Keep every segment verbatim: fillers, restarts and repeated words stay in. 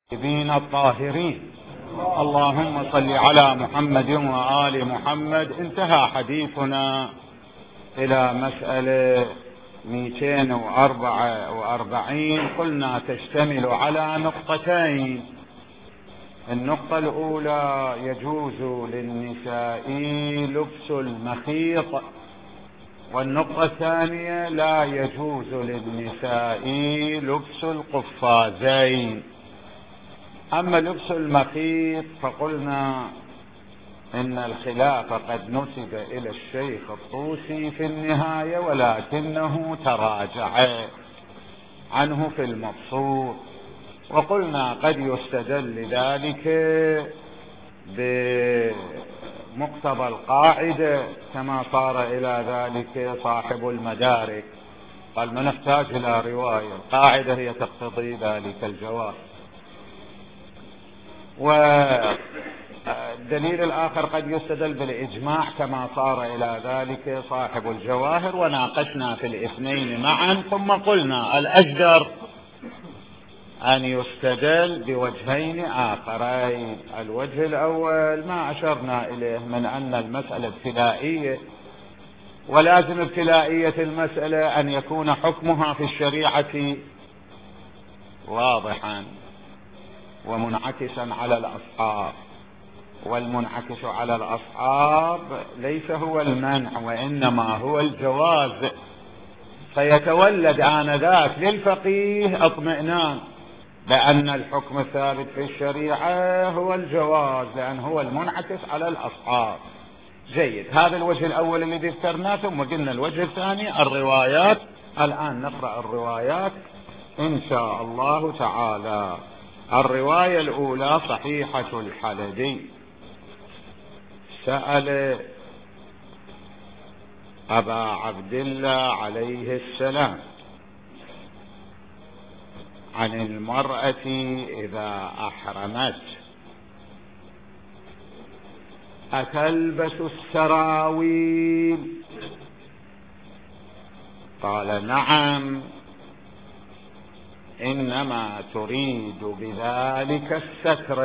الطيبين الطاهرين. اللهم صل على محمد وآل محمد. انتهى حديثنا إلى مسألة مئتين وأربعة وأربعين، قلنا تشتمل على نقطتين. النقطة الأولى: يجوز للنساء لبس المخيط، والنقطة الثانية: لا يجوز للنساء لبس القفازين. أما لبس المخيط فقلنا إن الخلاف قد نسب إلى الشيخ الطوسي في النهاية، ولكنه تراجع عنه في المبسوط. وقلنا قد يستدل ذلك بمقتضى القاعدة كما صار إلى ذلك صاحب المدارك، قال ما نحتاج إلى رواية، القاعدة هي تقتضي ذلك الجواز. والدليل الآخر قد يستدل بالإجماع كما صار إلى ذلك صاحب الجواهر، وناقشنا في الاثنين معا. ثم قلنا الأجدر أن يستدل بوجهين آخرين. الوجه الأول ما أشرنا إليه من أن المسألة ابتلائية، ولازم ابتلائية المسألة أن يكون حكمها في الشريعة واضحا ومنعكسا على الأصحاب، والمنعكس على الأصحاب ليس هو المنع وإنما هو الجواز، فيتولد آنذاك للفقيه اطمئنان بأن الحكم الثابت في الشريعة هو الجواز، لأن هو المنعكس على الأصحاب. جيد، هذا الوجه الأول الذي ذكرناه. ثم قلنا الوجه الثاني الروايات. الآن نقرأ الروايات إن شاء الله تعالى. الرواية الأولى: صحيحة الحلبي سأل أبا عبد الله عليه السلام عن المرأة إذا أحرمت أتلبس السراويل؟ قال: نعم، إنما تريد بذلك الستر.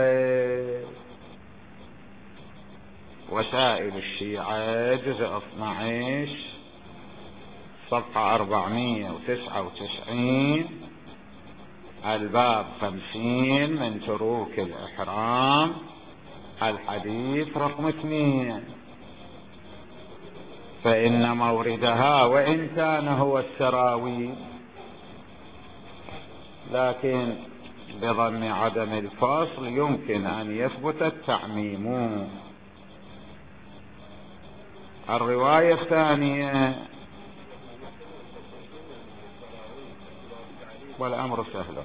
وسائل الشيعة جزء اثني عشر صفحة أربعمائة وتسعة وتسعين، الباب خمسين من تروك الإحرام، الحديث رقم اثنين. فإن موردها وإن كان هو السراويل، لكن بضم عدم الفصل يمكن أن يثبت التعميم. الرواية الثانية: والأمر سهل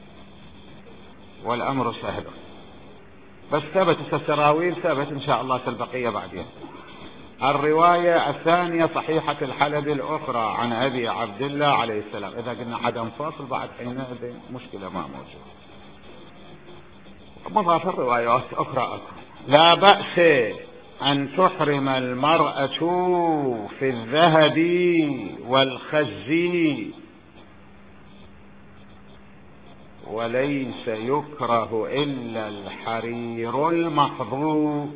والأمر سهل بس ثبت السراويل، ثبت إن شاء الله في البقية بعدين. الرواية الثانية: صحيحة الحلبي الأخرى عن أبي عبد الله عليه السلام. إذا قلنا عدم فاصل بعد حينئذ مشكلة ما موجود. مضاف الروايات أخرى أخرى: لا بأس أن تحرم المرأة في الذهب والخز، وليس يكره إلا الحرير المحظو.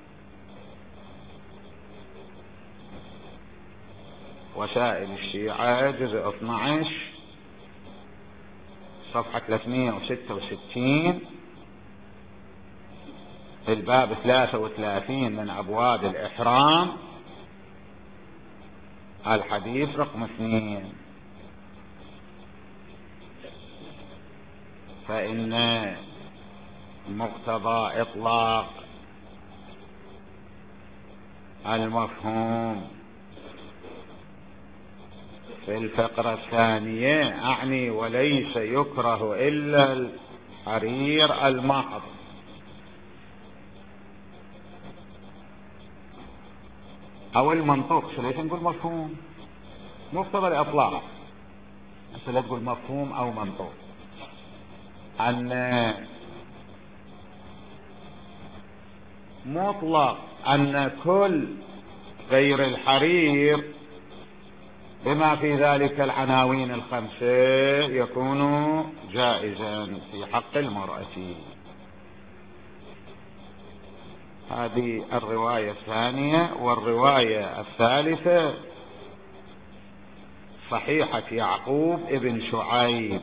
وسائل الشيعة جزء اثني عشر صفحة ثلاثمائة وستة وستين، الباب ثلاثة وثلاثين من أبواب الإحرام، الحديث رقم اثنين. فإن مقتضى إطلاق المفهوم في الفقرة الثانية أعني وليس يكره إلا الحرير المحض، أو المنطوق. ليش نقول مفهوم؟ مقتضى الإطلاق، أنت لا تقول مفهوم أو منطوق. أن مطلق أن كل غير الحرير بما في ذلك العناوين الخمسة يكون جائزا في حق المرأة. هذه الرواية الثانية. والرواية الثالثة صحيحة يعقوب ابن شعيب.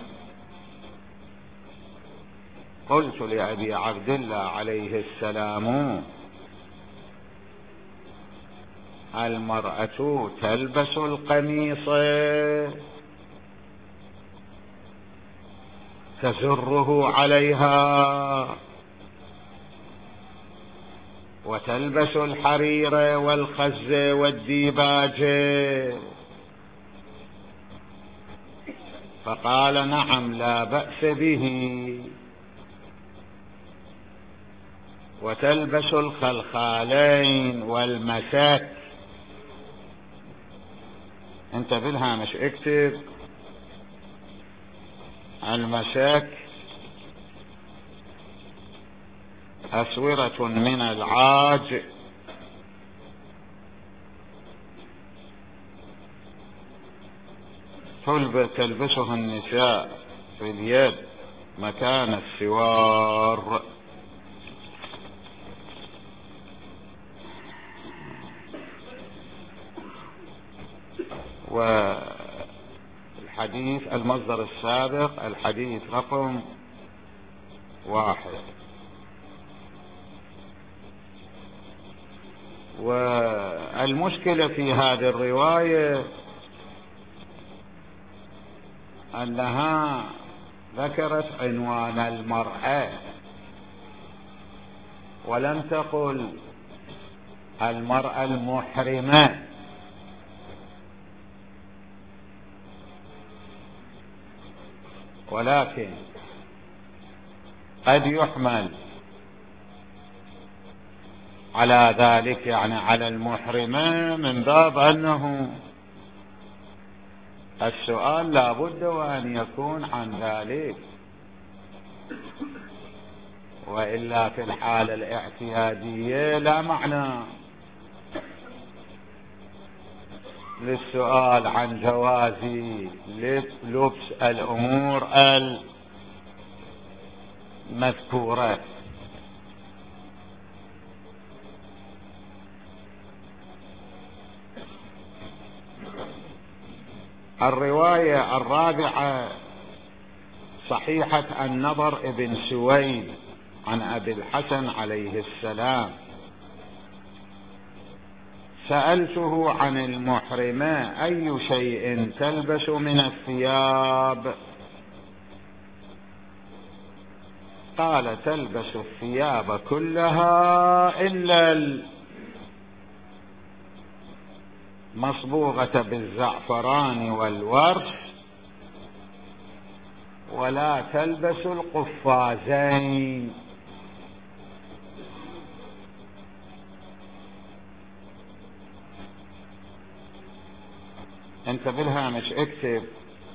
قلت لأبي عبد الله عليه السلام: المرأة تلبس القميص تزره عليها، وتلبس الحرير والخز والديباج. فقال: نعم، لا بأس به. وتلبس الخلخالين والمساك. انت بالهامش اكتب: المساك أسورة من العاج تلبسه النساء في اليد مكان السوار. والحديث المصدر السابق الحديث رقم واحد. والمشكلة في هذه الرواية أنها ذكرت عنوان المرأة ولم تقل المرأة المحرمة. ولكن قد يحمل على ذلك، يعني على المحرمة، من باب أنه السؤال لا بد وأن يكون عن ذلك، وإلا في الحالة الاعتيادية لا معنى للسؤال عن جواز لبس الأمور المذكورة. الرواية الرابعة صحيحة النضر ابن سويد عن أبي الحسن عليه السلام: سألته عن المحرمة أي شيء تلبس من الثياب؟ قال: تلبس الثياب كلها إلا المصبوغة بالزعفران والورد، ولا تلبس القفازين. انت بالهامش اكتب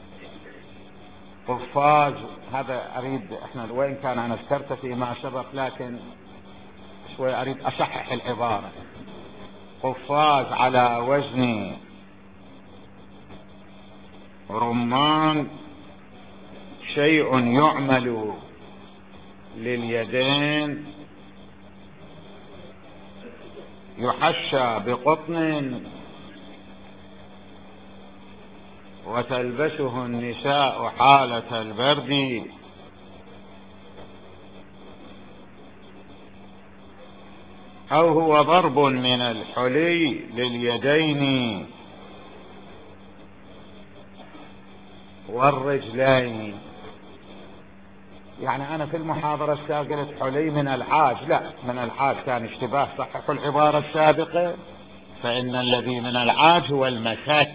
قفاز. هذا اريد، احنا وين كان انا ذكرت فيما سبق، لكن شوي اريد اصحح العبارة. قفاز على وزن رمان شيء يعمل لليدين يحشى بقطن وتلبسه النساء حالة البرد، أو هو ضرب من الحلي لليدين والرجلين. يعني أنا في المحاضرة السابقة قلت حلي من العاج، لا، من العاج كان اشتباه، صححوا العبارة السابقة، فإن الذي من العاج هو المساك.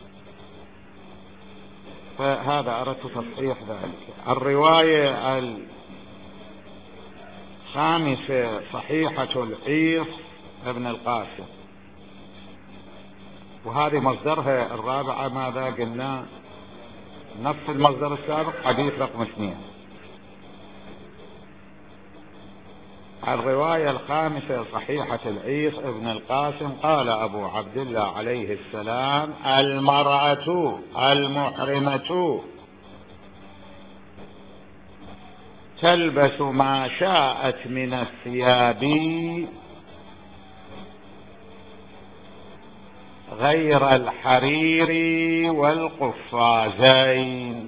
فهذا أردت تصحيح ذلك. الرواية الخامسة صحيحة الحيص ابن القاسم، وهذه مصدرها الرابعة ماذا قلنا؟ نفس المصدر السابق، حديث رقم اثنين. الرواية الخامسة صحيحة العيص ابن القاسم قال أبو عبد الله عليه السلام: المرأة المحرمة تلبس ما شاءت من الثياب غير الحرير والقفازين.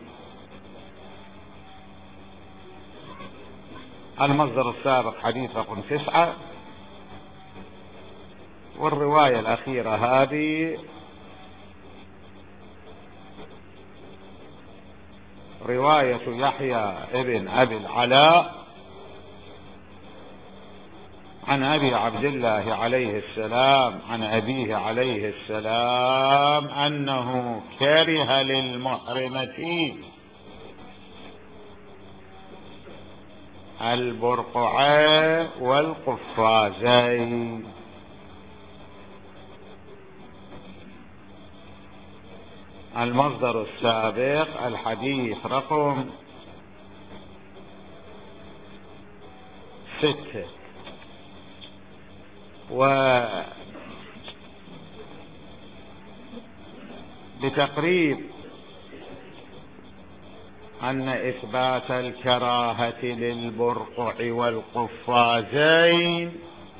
المصدر السابق حديث رقم تسعة، والرواية الأخيرة هذه رواية يحيى ابن أبي العلاء عن أبي عبد الله عليه السلام عن أبيه عليه السلام أنه كره للمحرمة البرقع والقفازين. المصدر السابق الحديث رقم ستة. وبتقريب أن إثبات الكراهة للبرقع والقفازين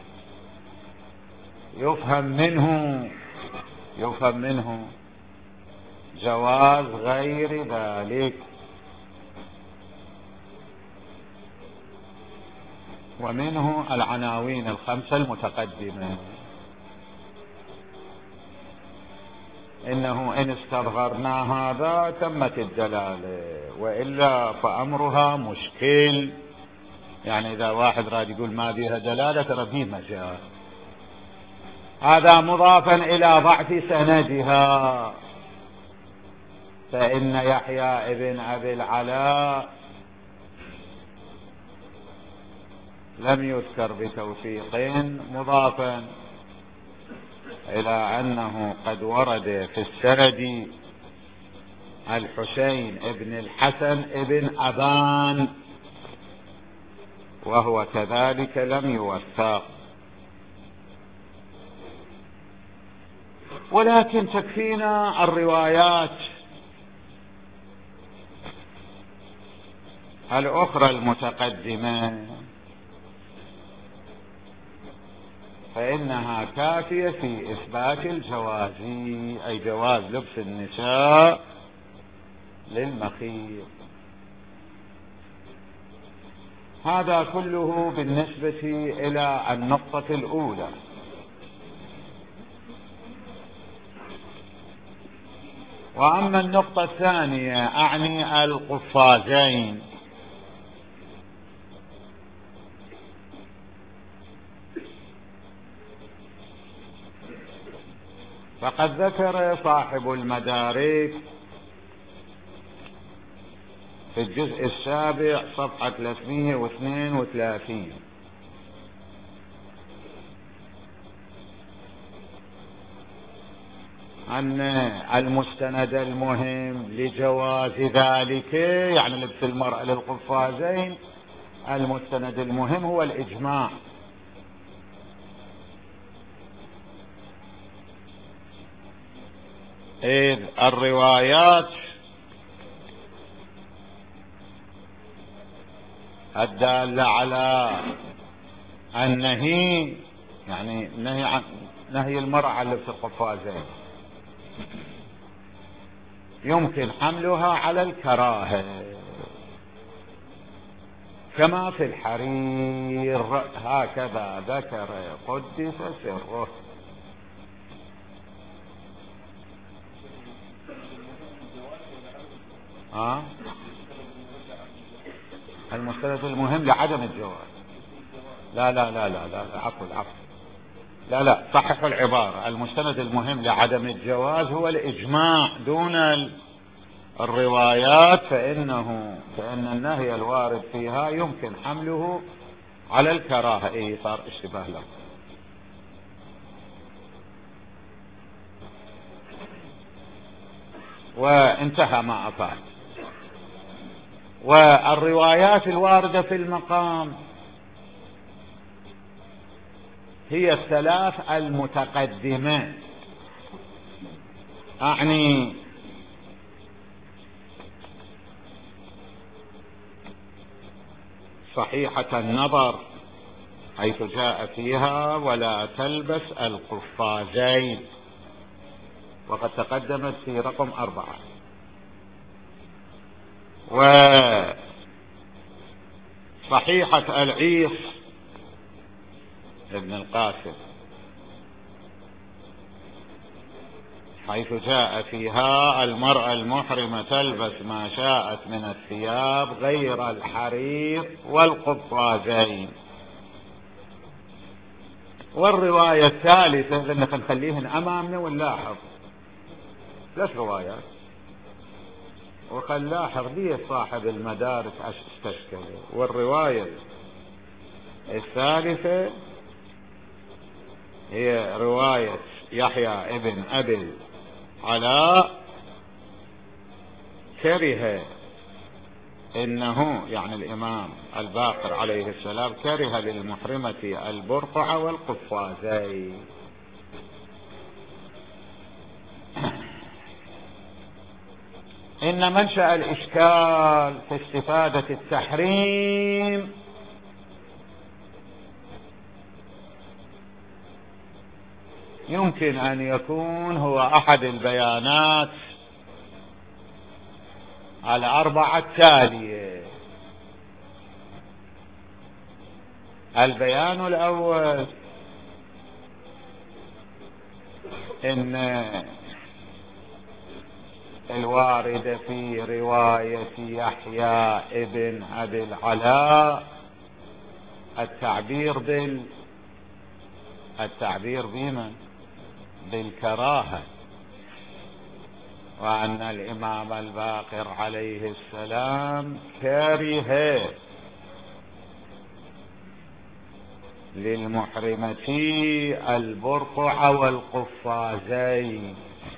يفهم منه يفهم منه جواز غير ذلك، ومنه العناوين الخمسة المتقدمة: إنه إن استصغرنا هذا تمت الدلالة، وإلا فأمرها مشكل. يعني إذا واحد راد يقول ما بيها دلالة ترى فيه مجال. هذا مضافا إلى ضعف سندها، فإن يحيى ابن أبي العلاء لم يذكر بتوثيق، مضافا إلى أنه قد ورد في السند الحسين ابن الحسن ابن أبان، وهو كذلك لم يوثق. ولكن تكفينا الروايات الأخرى المتقدمة، فإنها كافية في إثبات الجواز، أي جواز لبس النساء للمخيط. هذا كله بالنسبة إلى النقطة الأولى. وأما النقطة الثانية أعني القفازين، فقد ذكر صاحب المدارك في الجزء السابع صفحة ثلاثمئة واثنين وثلاثين أن المستند المهم لجواز ذلك، يعني لبس المرأة للقفازين، المستند المهم هو الإجماع. إذ الروايات الدالة على النهي، يعني نهي عن نهي المرأة عن لبس القفازين، يمكن حملها على الكراهة، كما في الحرير، هكذا ذكر قدس سره. ها؟ المستند المهم لعدم الجواز. لا لا لا لا لا عفوا عفوا لا لا صححوا العبارة. المستند المهم لعدم الجواز هو الإجماع دون الروايات، فإنه فإن النهي الوارد فيها يمكن حمله على الكراهة. إيه صار اشتباه له. وانتهى ما أفعل. والروايات الواردة في المقام هي الثلاث المتقدمة، أعني صحيحة النظر حيث جاء فيها ولا تلبس القفازين، وقد تقدمت في رقم أربعة. وصحيحة العيص ابن القاسم حيث جاء فيها المرأة المحرمة تلبس ما شاءت من الثياب غير الحرير والقفازين. والرواية الثالثة لأننا نخليهن أمامنا ونلاحظ ثلاث روايات، وخلاحظ لي صاحب المدارس عش استشكل. والرواية الثالثة هي رواية يحيى ابن أبي علاء، كره إنه يعني الإمام الباقر عليه السلام كره للمحرمة البرقع والقفازين. إن منشأ الإشكال في استفادة التحريم يمكن أن يكون هو أحد البيانات الأربعة التالية. البيان الأول إن الوارد في رواية يحيى ابن أبي العلاء التعبير بال التعبير بمن بالكراهة، وأن الإمام الباقر عليه السلام كره للمحرمة البرقع والقفازين،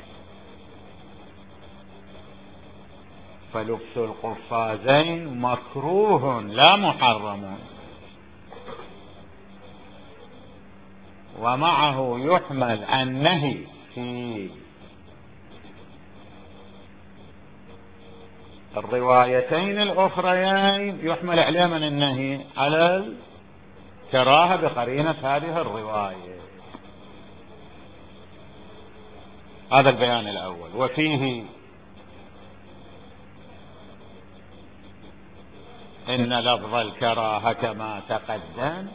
فلبس القفازين مكروه لا محرم، ومعه يحمل النهي في الروايتين الأخريين، يحمل عليه من النهي على الكراهة بقرينة هذه الرواية. هذا البيان الأول. وفيه إن لفظ الكراهة كما تقدم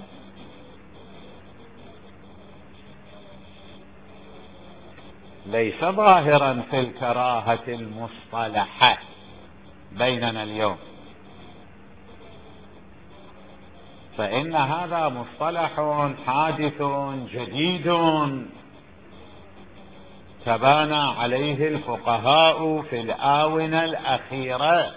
ليس ظاهرا في الكراهة المصطلحة بيننا اليوم، فإن هذا مصطلح حادث جديد تبانى عليه الفقهاء في الآونة الأخيرة،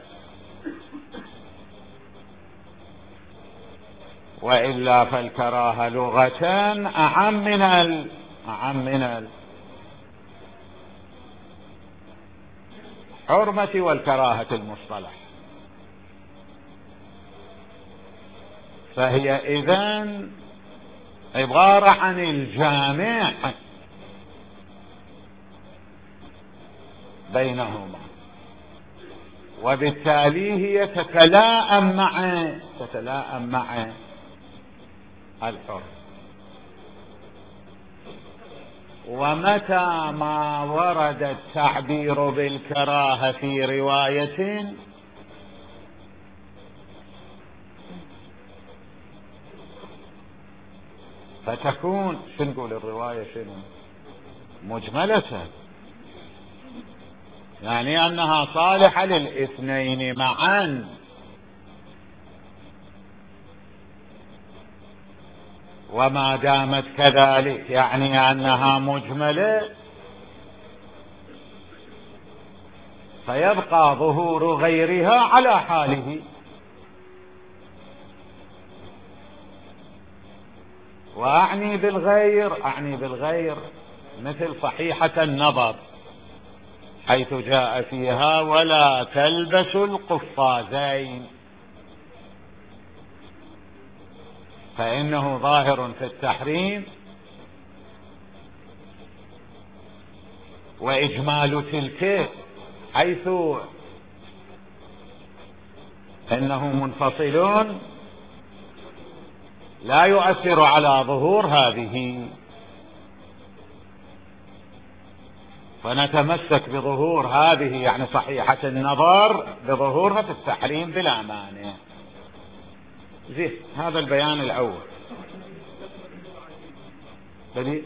وإلا فالكراهة لغة أعم من ال أعم من الحرمة والكراهة المصطلح. فهي إذن عبارة عن الجامع بينهما، وبالتالي هي تتلائم مع تتلائم مع الحر. ومتى ما ورد التعبير بالكراهة في رواية فتكون شو نقول الرواية شنو مجملة، يعني أنها صالحة للاثنين معا، وما دامت كذلك يعني أنها مجملة فيبقى ظهور غيرها على حاله. وأعني بالغير أعني بالغير مثل صحيحة النظر حيث جاء فيها ولا تلبس القفازين، فإنه ظاهر في التحريم وإجمال تلك حيث إنه منفصل لا يؤثر على ظهور هذه، فنتمسك بظهور هذه يعني صحيحة النظر بظهورها في التحريم بلا مانع. زين، هذا البيان الأول. بلي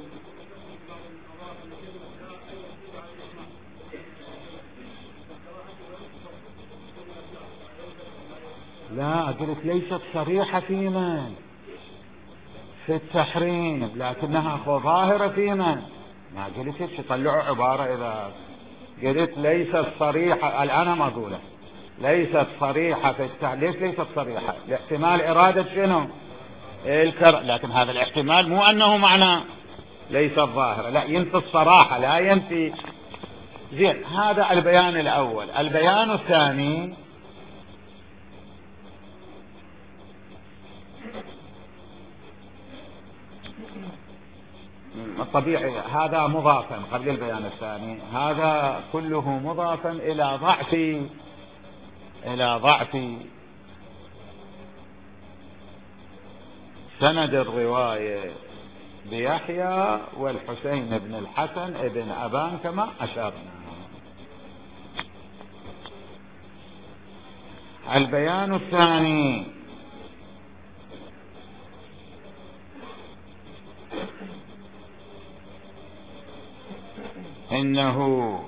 لا، قلت ليست صريحة في من في التحريم، لكنها ظاهرة في من. ما قلت ايش طلعوا عبارة إذا قلت ليست صريحة. الآن ما أقوله ليست صريحة في التحريم. ليش ليست صريحة؟ لاحتمال إرادة شنو الكر، لكن هذا الاحتمال مو أنه معنى ليست ظاهرة، لا، ينفي الصراحة لا ينفي. زين، هذا البيان الأول. البيان الثاني الطبيعي هذا مضافا قبل البيان الثاني، هذا كله مضافا إلى ضعف إلى ضعف سند الرواية بيحيى والحسين بن الحسن ابن أبان كما أشرنا. البيان الثاني إنه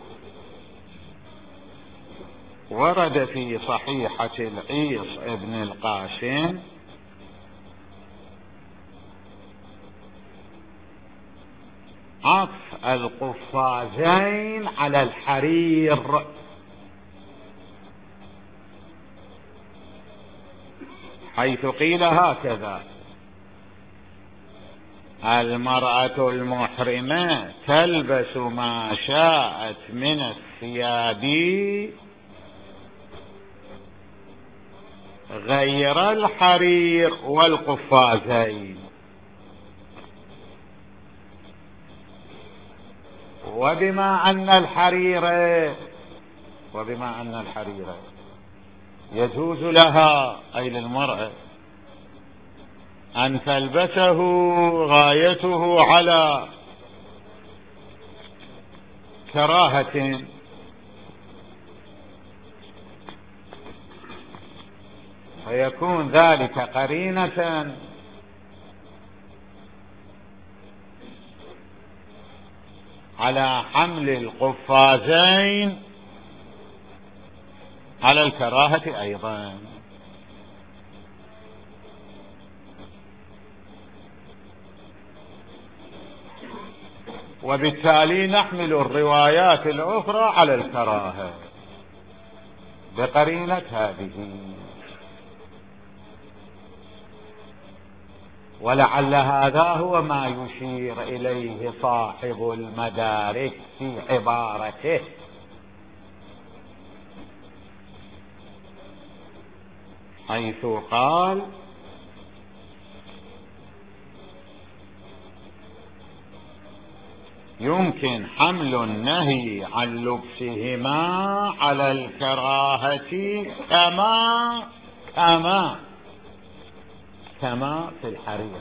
ورد في صحيحة العيص ابن القاسم عطف القفازين على الحرير، حيث قيل هكذا: المرأة المحرمة تلبس ما شاءت من الثياب غير الحرير والقفازين. وبما أن الحرير وبما أن الحرير يجوز لها أي للمرأة أن تلبسه غايته على كراهة، فيكون ذلك قرينة على حمل القفازين على الكراهة أيضا. وبالتالي نحمل الروايات الأخرى على الكراهة بقرينة هذه. ولعل هذا هو ما يشير إليه صاحب المدارك في عبارته، حيث قال: يمكن حمل النهي عن لبسهما على الكراهة كما كما كما في الحرير.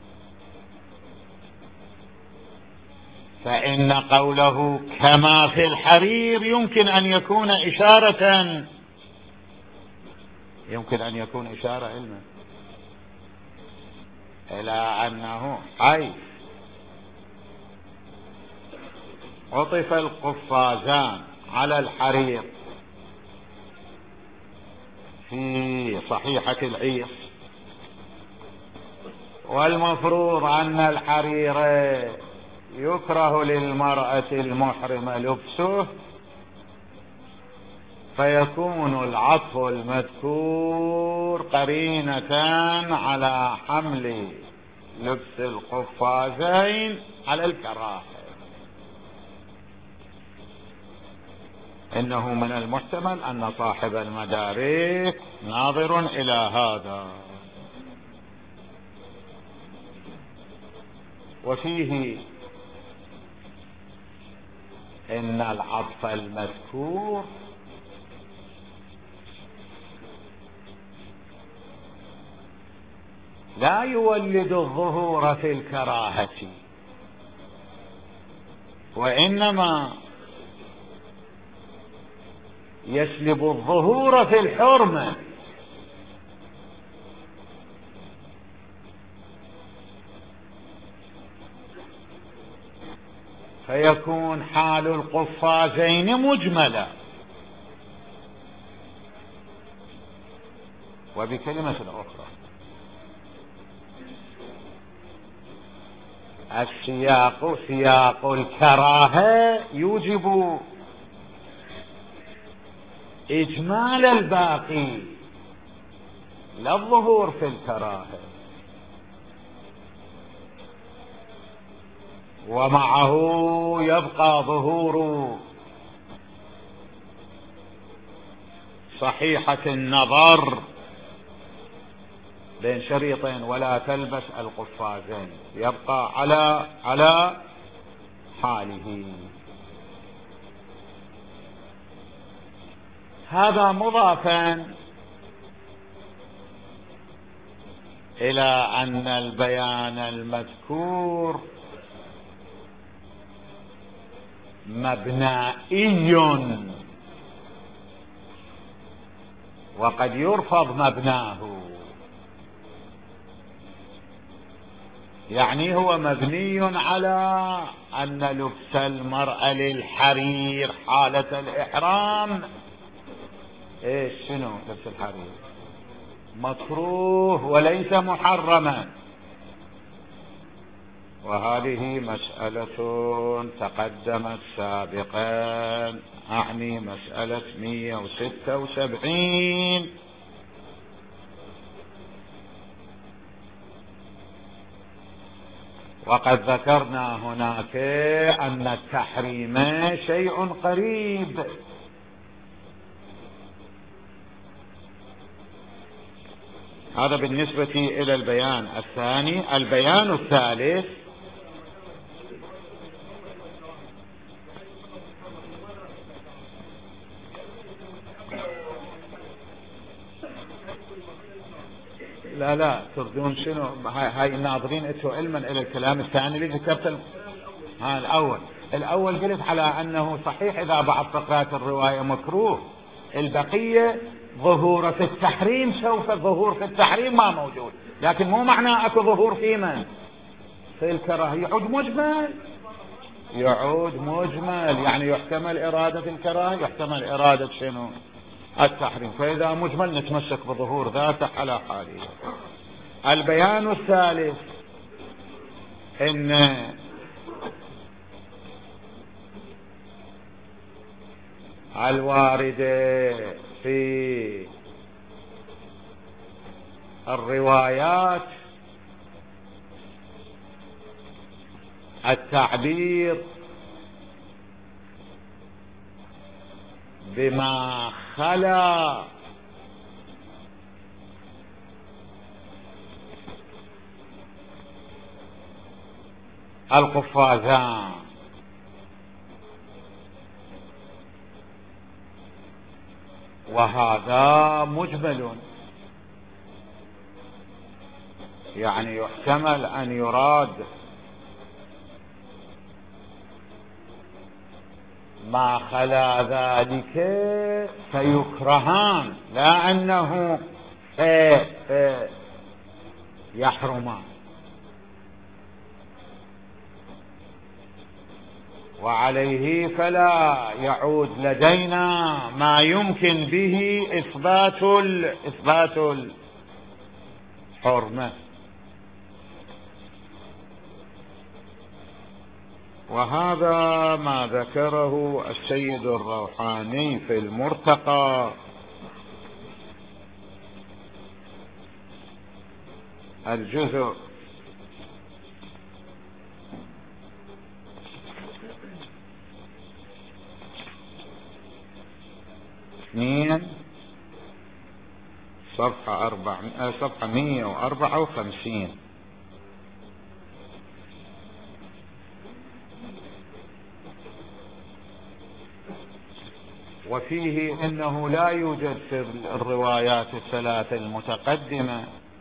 فإن قوله كما في الحرير يمكن أن يكون إشارة يمكن أن يكون إشارة علما إلى أنه حيث عطف القفازان على الحرير في صحيحة العيص، والمفروض أن الحرير يكره للمرأة المحرمة لبسه، فيكون العطف المذكور قرينة على حمل لبس القفازين على الكراهة. إنه من المحتمل أن صاحب المدارك ناظر إلى هذا. وفيه إن العطف المذكور لا يولد الظهور في الكراهة، وإنما يسلب الظهور في الحرمة. فيكون حال القفازين مجملة. وبكلمة أخرى، السياق سياق الكراهة يوجب إجمال الباقي لا الظهور في الكراهة، ومعه يبقى ظهور صحيحة النظر بين شريطين ولا تلبس القفازين، يبقى على على حاله. هذا مضافا إلى أن البيان المذكور مبنائي وقد يرفض مبناه، يعني هو مبني على أن لبس المرأة للحرير حالة الإحرام إيش شنو لبس الحرير مكروه وليس محرما. وهذه مسألة تقدمت سابقا، أعني مسألة مئة وستة وسبعين. وقد ذكرنا هناك أن التحريم شيء قريب، هذا بالنسبة إلى البيان الثاني. البيان الثالث لا لا تردون شنو هاي, هاي الناظرين اتوا علما الى الكلام الثاني اللي ذكرت ال... ها الاول الاول قلت على انه صحيح اذا بعض فقرات الرواية مكروه، البقية ظهور في التحريم، سوف الظهور في التحريم ما موجود، لكن مو معناه اكو ظهور في من في الكراهة، يعود مجمل يعود مجمل يعني يحتمل ارادة الكراهة، يحتمل ارادة شنو التحريم، فإذا مجمل نتمسك بظهور ذاته على حاله. البيان الثالث إن الواردة في الروايات التعبير بما خلا القفازان، وهذا مجمل، يعني يحتمل أن يراد ما خلا ذلك فيكرهان، لا أنه يحرمان. وعليه فلا يعود لدينا ما يمكن به إثبات إثبات الحرمة. وهذا ما ذكره السيد الروحاني في المرتقى الجزء اثنين صفحة أربع صفحة مئة وأربعة وخمسين. وفيه إنه لا يوجد في الروايات الثلاث المتقدمة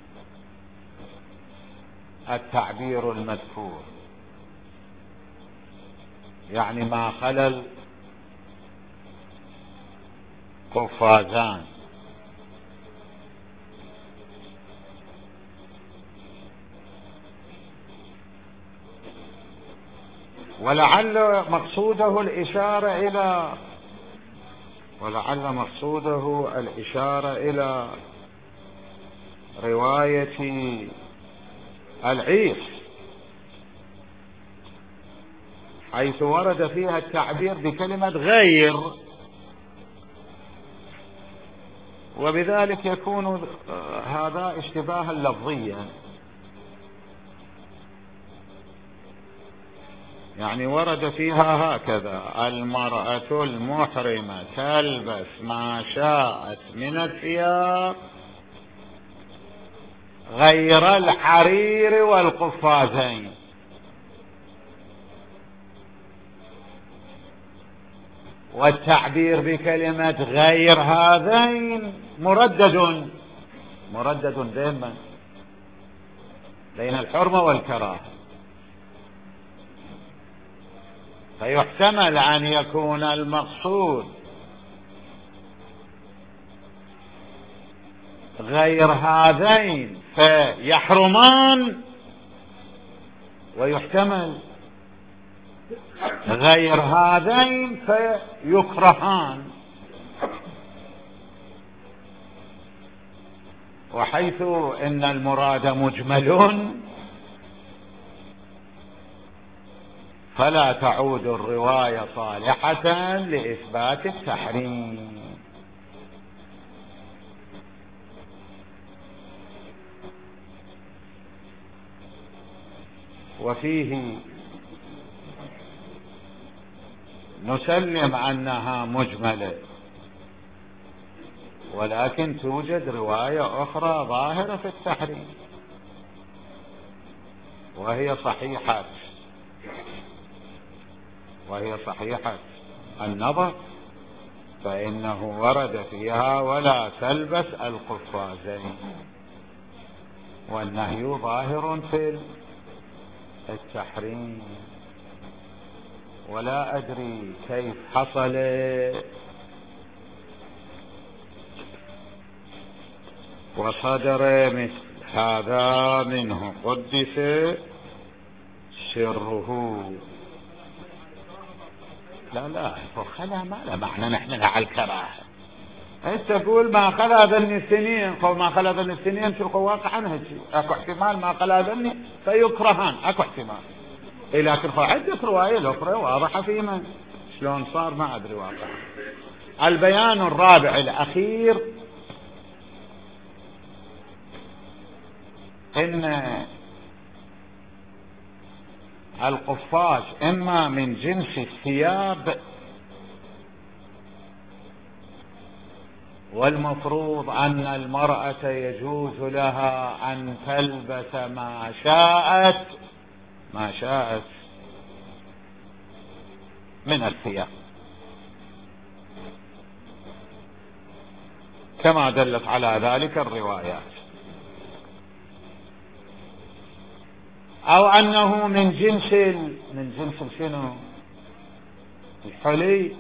التعبير المذكور، يعني ما خلا القفازان. ولعل مقصوده الإشارة إلى ولعل مقصوده الإشارة إلى رواية العيس، حيث ورد فيها التعبير بكلمة غير، وبذلك يكون هذا اشتباها لفظيا. يعني ورد فيها هكذا: المرأة المحرمة تلبس ما شاءت من الثياب غير الحرير والقفازين. والتعبير بكلمة غير هذين مردد مردد بين بين الحرمة والكراهة، فيحتمل أن يكون المقصود غير هذين فيحرمان، ويحتمل غير هذين فيكرهان. وحيث إن المراد مجمل فلا تعود الرواية صالحة لإثبات التحريم. وفيه نسلم أنها مجملة، ولكن توجد رواية أخرى ظاهرة في التحريم وهي صحيحة وهي صحيحة النظر، فإنه ورد فيها ولا تلبس القفازين، والنهي ظاهر في التحريم. ولا أدري كيف حصل وصدر مثل هذا منه قدس سره. لا لا خلا ما لا معنى نحن على الكراهة. انت تقول ما خلا ذني السنين، ما خلا ذني السنين شو واقع عنها شيء، اكو احتمال ما خلا ذني فيكرهان، اكو احتمال. إيه لكن عدة رواية الأخرى واضحة في من شلون صار ما أدري واقع. البيان الرابع الأخير إن القفاز إما من جنس الثياب، والمفروض أن المرأة يجوز لها أن تلبس ما شاءت ما شاءت من الثياب كما دلت على ذلك الروايات، أو أنه من جنس من جنس شنو الحلي،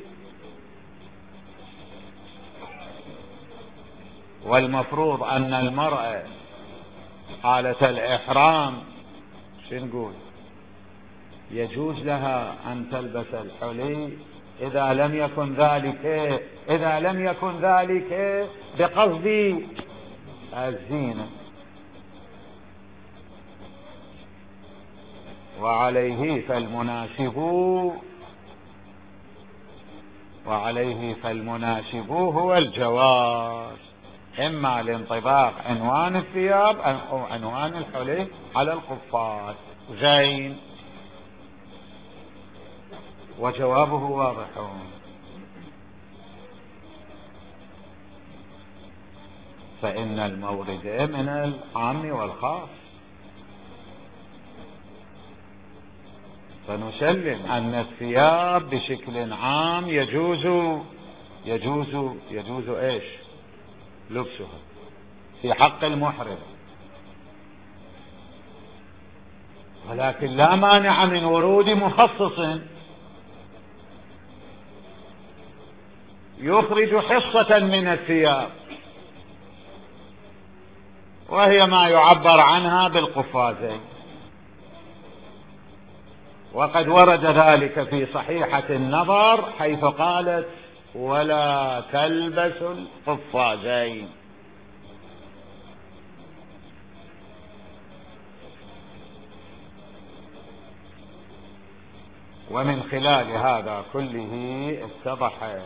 والمفروض أن المرأة حالة الإحرام شو نقول يجوز لها أن تلبس الحلي إذا لم يكن ذلك إذا لم يكن ذلك بقصد الزينة. وعليه فالمناسب وعليه فالمناسب هو الجواز، إما لانطباق عنوان الثياب أو عنوان الحلي على القفاز. زين. وجوابه واضح، فإن المورد من العام والخاص، فنسلم أن الثياب بشكل عام يجوز يجوز يجوز ايش لبسها في حق المحرم، ولكن لا مانع من ورود مخصص يخرج حصة من الثياب، وهي ما يعبر عنها بالقفازين، وقد ورد ذلك في صحيحة النظر حيث قالت ولا تلبس القفازين. ومن خلال هذا كله اتضح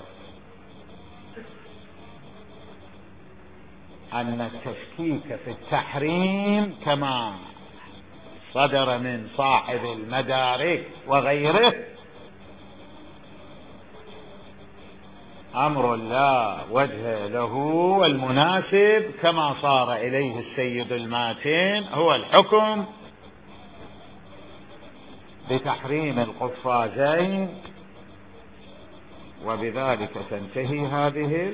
أن التشكيك في التحريم كما صدر من صاحب المدارك وغيره أمر لا وجه له، والمناسب كما صار إليه السيد الماتين هو الحكم بتحريم القفازين، وبذلك تنتهي هذه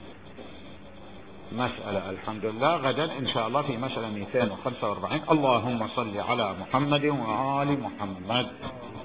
مسألة. الحمد لله. غدا إن شاء الله في مسألة مئتين وخمسة وأربعين. اللهم صل على محمد وآل محمد.